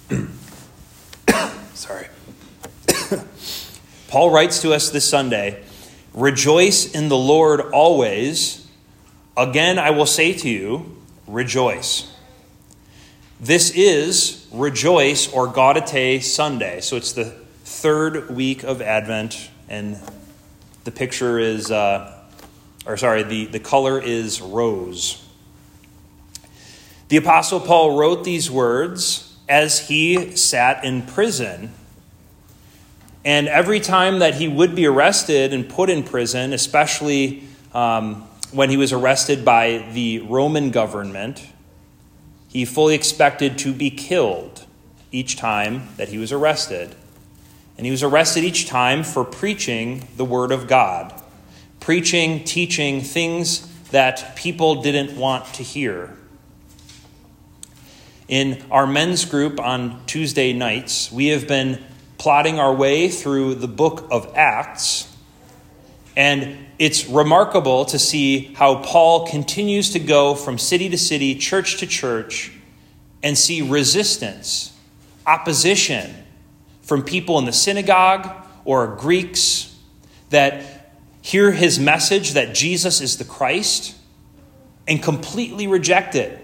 Sorry. Paul writes to us this Sunday, "Rejoice in the Lord always. Again, I will say to you, rejoice." This is Rejoice or Gaudete Sunday. So it's the third week of Advent, and the picture is, the color is rose. The Apostle Paul wrote these words as he sat in prison. And every time that he would be arrested and put in prison, especially when he was arrested by the Roman government, he fully expected to be killed each time that he was arrested. And he was arrested each time for preaching the word of God, preaching, teaching things that people didn't want to hear. In our men's group on Tuesday nights, we have been plotting our way through the book of Acts, and it's remarkable to see how Paul continues to go from city to city, church to church, and see resistance, opposition from people in the synagogue or Greeks that hear his message that Jesus is the Christ and completely reject it,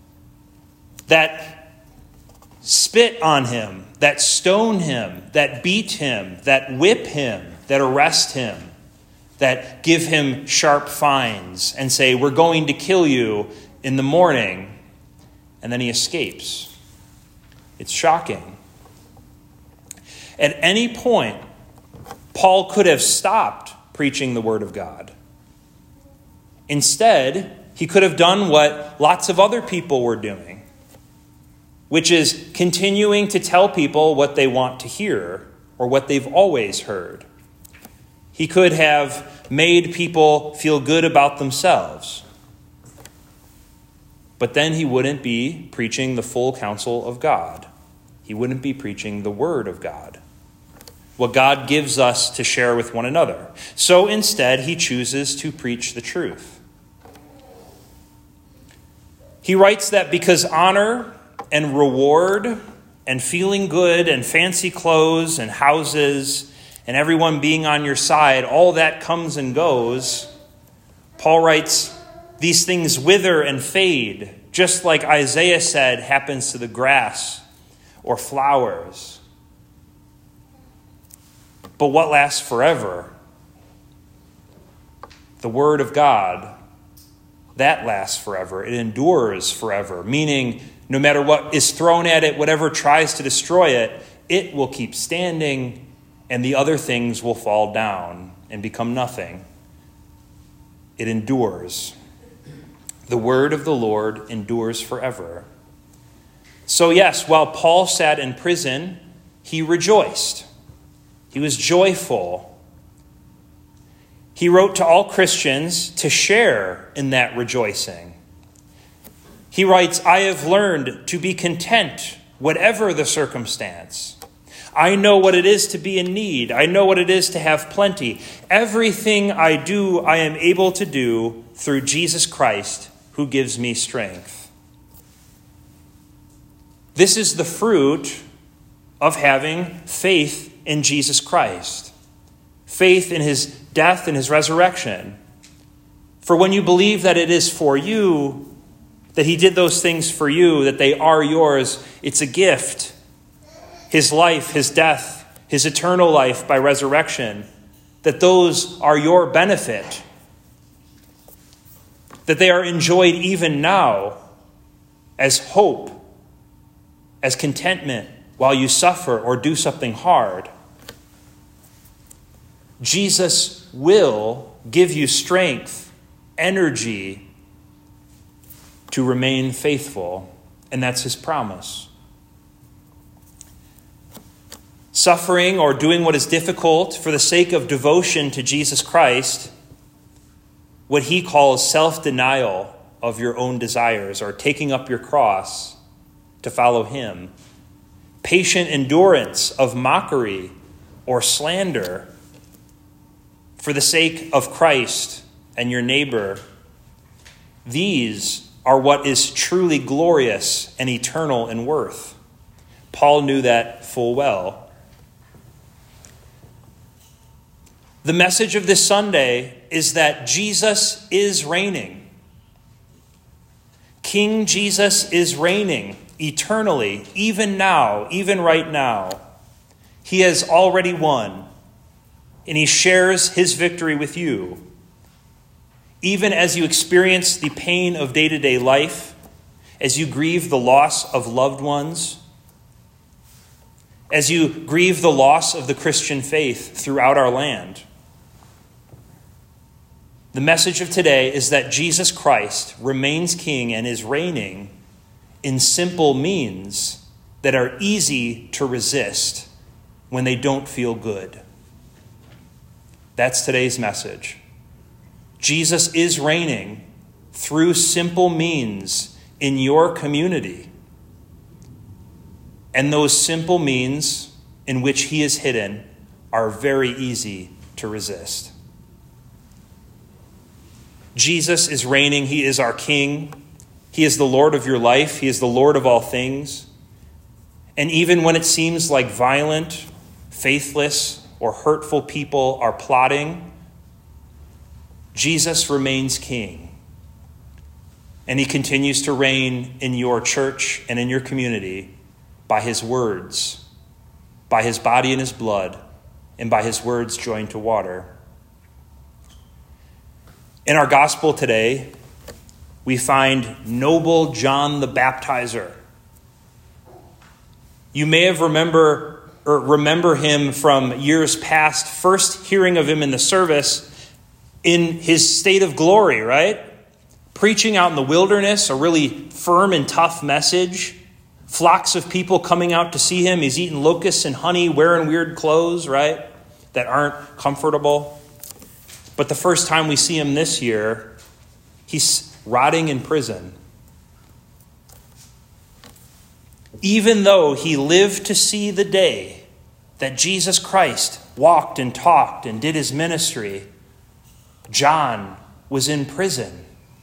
that spit on him, that stone him, that beat him, that whip him, that arrest him, that give him sharp fines and say, "We're going to kill you in the morning," and then he escapes. It's shocking. At any point, Paul could have stopped preaching the word of God. Instead, he could have done what lots of other people were doing, which is continuing to tell people what they want to hear or what they've always heard. He could have made people feel good about themselves. But then he wouldn't be preaching the full counsel of God. He wouldn't be preaching the word of God, what God gives us to share with one another. So instead, he chooses to preach the truth. He writes that because honor and reward and feeling good and fancy clothes and houses and everyone being on your side, all that comes and goes. Paul writes, these things wither and fade, just like Isaiah said happens to the grass or flowers. But what lasts forever? The word of God, that lasts forever. It endures forever, meaning no matter what is thrown at it, whatever tries to destroy it, it will keep standing, and the other things will fall down and become nothing. It endures. The word of the Lord endures forever. So yes, while Paul sat in prison, he rejoiced. He was joyful. He wrote to all Christians to share in that rejoicing. He writes, "I have learned to be content, whatever the circumstance. I know what it is to be in need. I know what it is to have plenty. Everything I do, I am able to do through Jesus Christ, who gives me strength." This is the fruit of having faith in Jesus Christ, faith in his death and his resurrection. For when you believe that it is for you, that he did those things for you, that they are yours, it's a gift. His life, his death, his eternal life by resurrection, that those are your benefit, that they are enjoyed even now as hope, as contentment while you suffer or do something hard. Jesus will give you strength, energy to remain faithful, and that's his promise. Suffering or doing what is difficult for the sake of devotion to Jesus Christ, what he calls self-denial of your own desires or taking up your cross to follow him, patient endurance of mockery or slander for the sake of Christ and your neighbor, these are what is truly glorious and eternal in worth. Paul knew that full well. The message of this Sunday is that Jesus is reigning. King Jesus is reigning eternally, even now, even right now. He has already won, and he shares his victory with you. Even as you experience the pain of day-to-day life, as you grieve the loss of loved ones, as you grieve the loss of the Christian faith throughout our land, the message of today is that Jesus Christ remains king and is reigning in simple means that are easy to resist when they don't feel good. That's today's message. Jesus is reigning through simple means in your community. And those simple means in which he is hidden are very easy to resist. Jesus is reigning. He is our King. He is the Lord of your life. He is the Lord of all things. And even when it seems like violent, faithless, or hurtful people are plotting, Jesus remains king. And he continues to reign in your church and in your community by his words, by his body and his blood, and by his words joined to water. In our gospel today, we find noble John the Baptizer. You may have remember him from years past, first hearing of him in the service in his state of glory, right? Preaching out in the wilderness, a really firm and tough message. Flocks of people coming out to see him. He's eating locusts and honey, wearing weird clothes, right? That aren't comfortable. But the first time we see him this year, he's rotting in prison. Even though he lived to see the day that Jesus Christ walked and talked and did his ministry, John was in prison.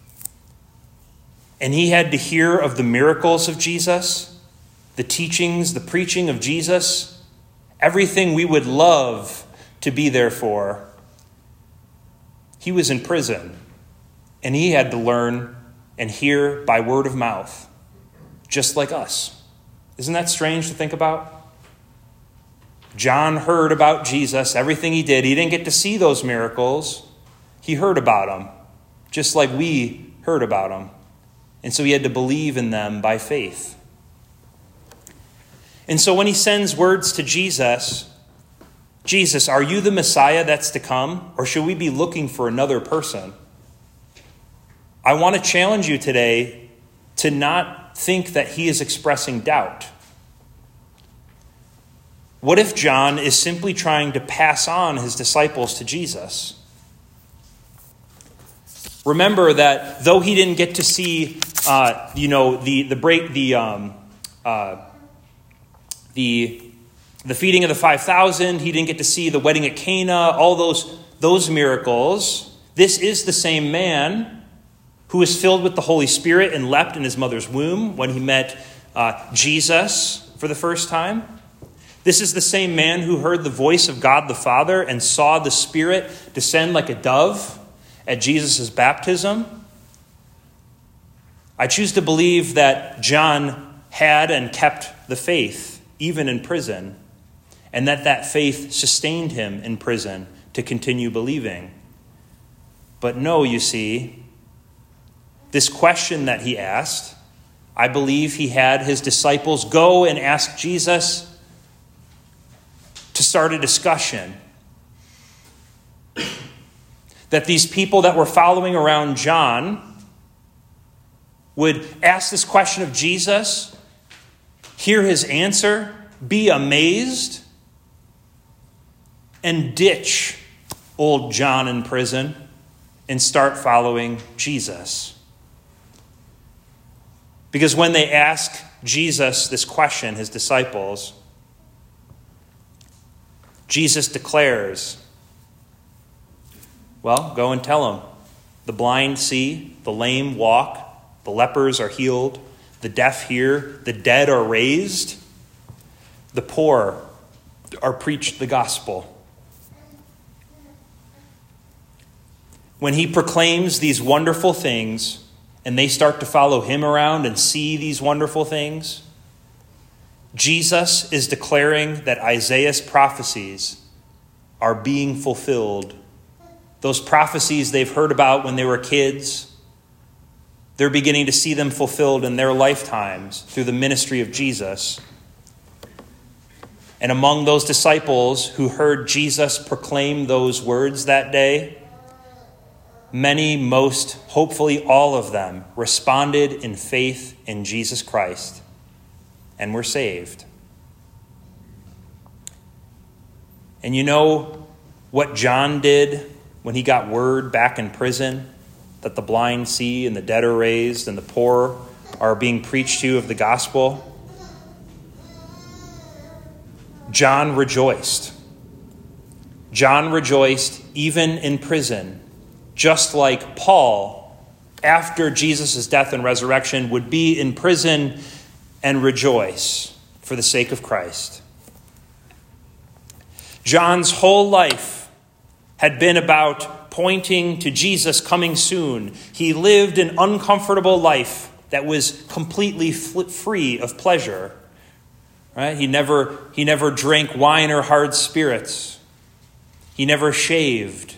And he had to hear of the miracles of Jesus, the teachings, the preaching of Jesus, everything we would love to be there for. He was in prison, and he had to learn and hear by word of mouth, just like us. Isn't that strange to think about? John heard about Jesus, everything he did. He didn't get to see those miracles. He heard about them, just like we heard about them. And so he had to believe in them by faith. And so when he sends words to Jesus, Jesus, are you the Messiah that's to come? Or should we be looking for another person? I want to challenge you today to not think that he is expressing doubt. What if John is simply trying to pass on his disciples to Jesus? Remember that though he didn't get to see, the feeding of the 5,000, he didn't get to see the wedding at Cana, all those miracles. This is the same man who was filled with the Holy Spirit and leapt in his mother's womb when he met Jesus for the first time. This is the same man who heard the voice of God the Father and saw the Spirit descend like a dove at Jesus' baptism. I choose to believe that John had and kept the faith, even in prison, and that faith sustained him in prison to continue believing. But no, you see, this question that he asked, I believe he had his disciples go and ask Jesus to start a discussion. That these people that were following around John would ask this question of Jesus, hear his answer, be amazed, and ditch old John in prison and start following Jesus. Because when they ask Jesus this question, his disciples, Jesus declares, well, go and tell them. The blind see, the lame walk, the lepers are healed, the deaf hear, the dead are raised. the poor are preached the gospel. When he proclaims these wonderful things and they start to follow him around and see these wonderful things, Jesus is declaring that Isaiah's prophecies are being fulfilled. Those prophecies they've heard about when they were kids, they're beginning to see them fulfilled in their lifetimes through the ministry of Jesus. And among those disciples who heard Jesus proclaim those words that day, many, most hopefully all of them, responded in faith in Jesus Christ and were saved. And you know what John did when he got word back in prison that the blind see and the dead are raised and the poor are being preached to of the gospel? John rejoiced. John rejoiced even in prison, just like Paul, after Jesus' death and resurrection, would be in prison and rejoice for the sake of Christ. John's whole life had been about pointing to Jesus coming soon. He lived an uncomfortable life that was completely free of pleasure. Right? He never drank wine or hard spirits. He never shaved.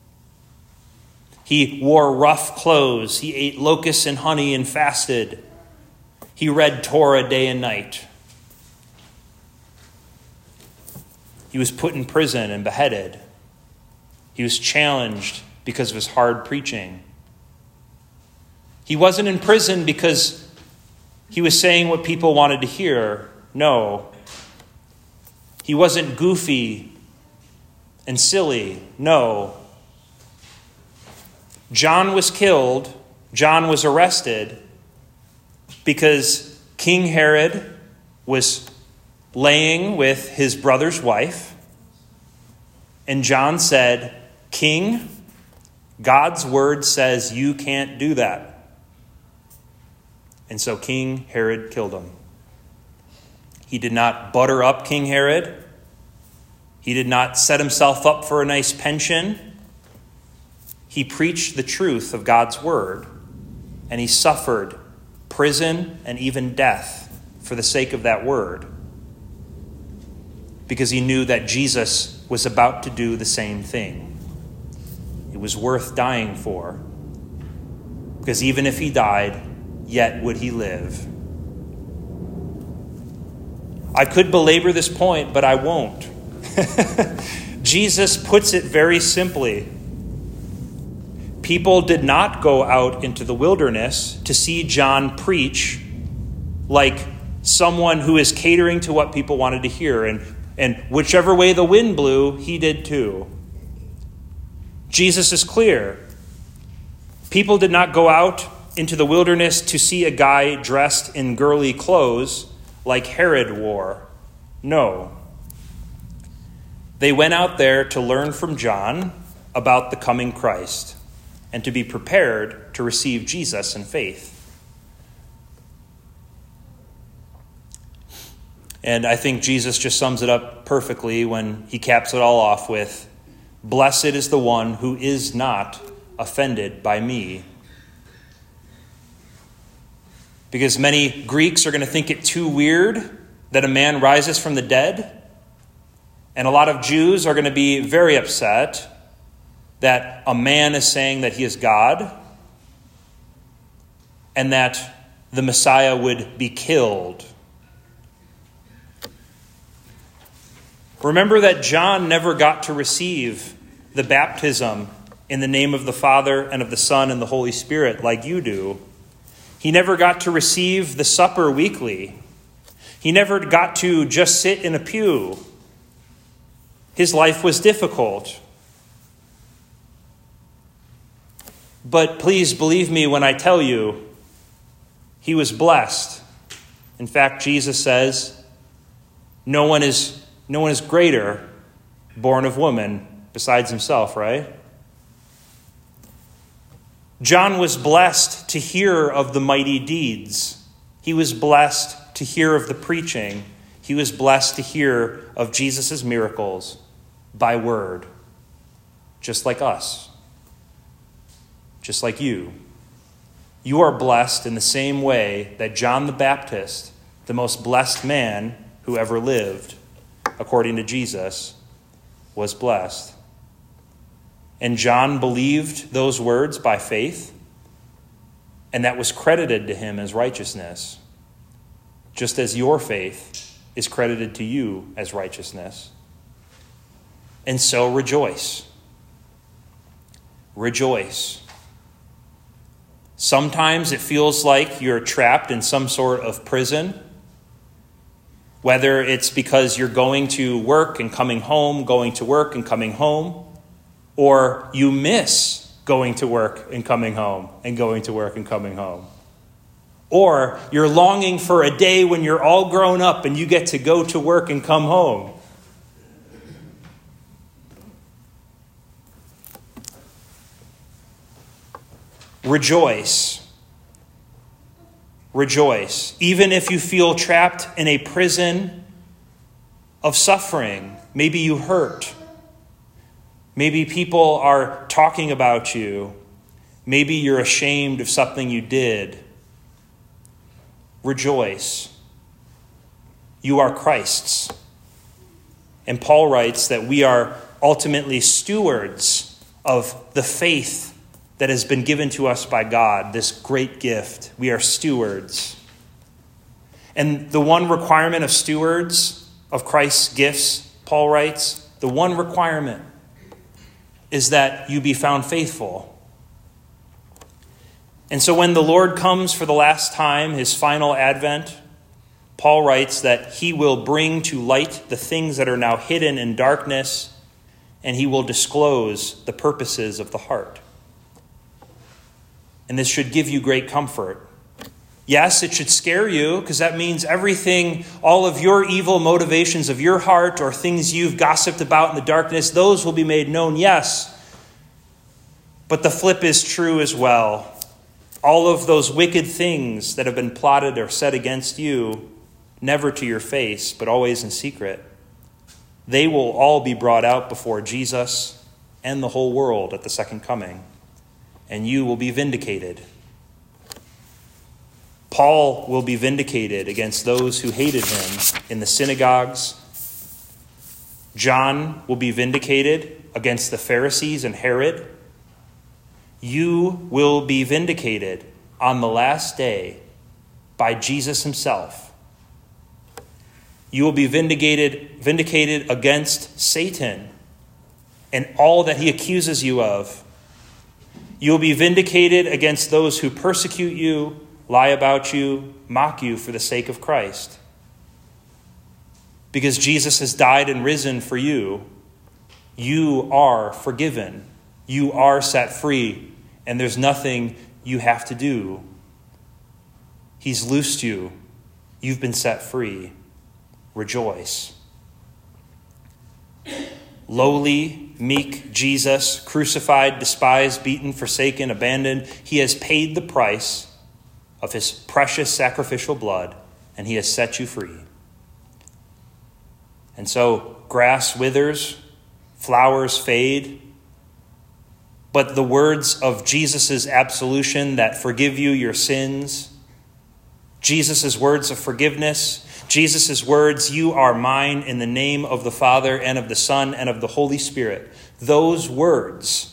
He wore rough clothes. He ate locusts and honey and fasted. He read Torah day and night. He was put in prison and beheaded. He was challenged because of his hard preaching. He wasn't in prison because he was saying what people wanted to hear. No. He wasn't goofy and silly. No. John was killed. John was arrested because King Herod was laying with his brother's wife. And John said, "King, God's word says you can't do that." And so King Herod killed him. He did not butter up King Herod. He did not set himself up for a nice pension. He preached the truth of God's word, and he suffered prison and even death for the sake of that word, because he knew that Jesus was about to do the same thing. It was worth dying for, because even if he died, yet would he live. I could belabor this point, but I won't. Jesus puts it very simply. People did not go out into the wilderness to see John preach like someone who is catering to what people wanted to hear. And whichever way the wind blew, he did too. Jesus is clear. People did not go out into the wilderness to see a guy dressed in girly clothes like Herod wore. No. They went out there to learn from John about the coming Christ and to be prepared to receive Jesus in faith. And I think Jesus just sums it up perfectly when he caps it all off with, "Blessed is the one who is not offended by me." Because many Greeks are going to think it too weird that a man rises from the dead. And a lot of Jews are going to be very upset that a man is saying that he is God and that the Messiah would be killed. Remember that John never got to receive the baptism in the name of the Father and of the Son and the Holy Spirit like you do. He never got to receive the supper weekly. He never got to just sit in a pew. His life was difficult. But please believe me when I tell you, he was blessed. In fact, Jesus says, no one is greater born of woman besides himself, right? John was blessed to hear of the mighty deeds. He was blessed to hear of the preaching. He was blessed to hear of Jesus' miracles by word, just like us, just like you. You are blessed in the same way that John the Baptist, the most blessed man who ever lived, according to Jesus, was blessed. And John believed those words by faith, and that was credited to him as righteousness, just as your faith is credited to you as righteousness. And so rejoice. Rejoice. Sometimes it feels like you're trapped in some sort of prison, whether it's because you're going to work and coming home, going to work and coming home, or you miss going to work and coming home and going to work and coming home. Or you're longing for a day when you're all grown up and you get to go to work and come home. Rejoice. Rejoice. Even if you feel trapped in a prison of suffering, maybe you hurt. Maybe people are talking about you. Maybe you're ashamed of something you did. Rejoice. You are Christ's. And Paul writes that we are ultimately stewards of the faith that has been given to us by God, this great gift. We are stewards. And the one requirement of stewards of Christ's gifts, Paul writes, the one requirement is that you be found faithful. And so when the Lord comes for the last time, his final advent, Paul writes that he will bring to light the things that are now hidden in darkness, and he will disclose the purposes of the heart. And this should give you great comfort. Yes, it should scare you, because that means everything, all of your evil motivations of your heart or things you've gossiped about in the darkness, those will be made known, yes. But the flip is true as well. All of those wicked things that have been plotted or said against you, never to your face, but always in secret, they will all be brought out before Jesus and the whole world at the second coming, and you will be vindicated. Paul will be vindicated against those who hated him in the synagogues. John will be vindicated against the Pharisees and Herod. You will be vindicated on the last day by Jesus himself. You will be vindicated against Satan and all that he accuses you of. You will be vindicated against those who persecute you, lie about you, mock you for the sake of Christ. Because Jesus has died and risen for you, you are forgiven. You are set free, and there's nothing you have to do. He's loosed you. You've been set free. Rejoice. Lowly, meek Jesus, crucified, despised, beaten, forsaken, abandoned. He has paid the price of his precious sacrificial blood, and he has set you free. And so grass withers, flowers fade, but the words of Jesus' absolution that forgive you your sins, Jesus' words of forgiveness, Jesus' words, you are mine in the name of the Father and of the Son and of the Holy Spirit. Those words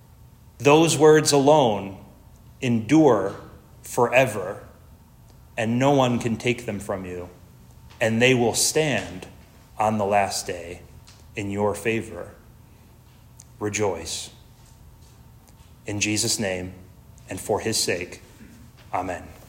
alone endure forever, and no one can take them from you, and they will stand on the last day in your favor. Rejoice. In Jesus' name and for his sake, amen.